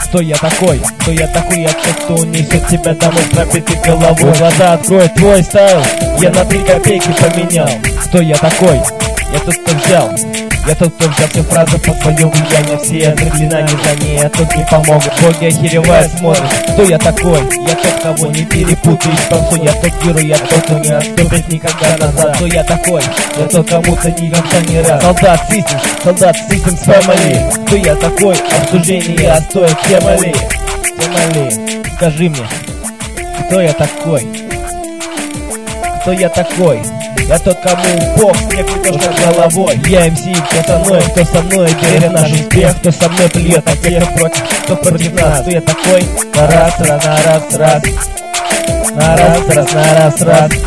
Кто я такой? Кто я такой? Я тот, кто унесет тебя домой пробитой головой. Глаза открой, твой стайл я на 3 копейки поменял. Кто я такой? Я тот, кто взял. Я тот, кто взял все фразы под свое влияние. Все заклинания за ней, а тут не помогут. Боги охеревают, смотрят. Кто я такой? Я тот, кого не перепутаешь танцуй. Я тот герой, я тот, кто не отступит никогда назад. Кто я такой? Я тот, кому-то никогда не рад. Солдат Systems Family. Кто я такой? Обсуждение стоит Фемали. Скажи мне, кто я такой? Кто я такой? Я тот, кому Бог снег летешь над головой. Я МС, кто со мной, веря наш успех. Кто со мной плюет на тех, кто против нас. Кто я такой? На раз.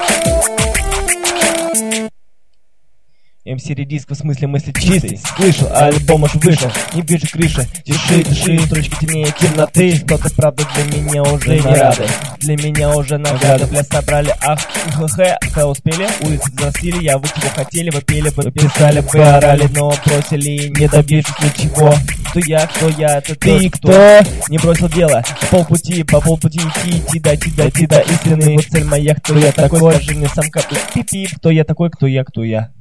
МС редиск в смысле мысли чистый. Слышал, альбом уж вышел. Не вижу крыши, дыши. Строчки темнее темноты. Кто-то правда для меня уже не рады. Для меня уже награды. Бля, собрали, успели. Улицы заносили, я вы чего хотели. Вы пели, вы писали, вы орали, но бросили, не добившись ничего. Кто я, это ты кто? Не бросил дело, по полпути идти до истины. Вот цель моя, кто я такой? Скажи мне сам как пип-пип, кто я такой, кто я?